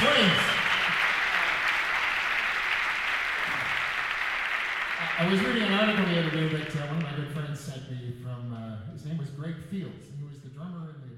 Springs. I was reading an article the other day that one of my good friends sent me from, his name was Greg Fields. He was the drummer in the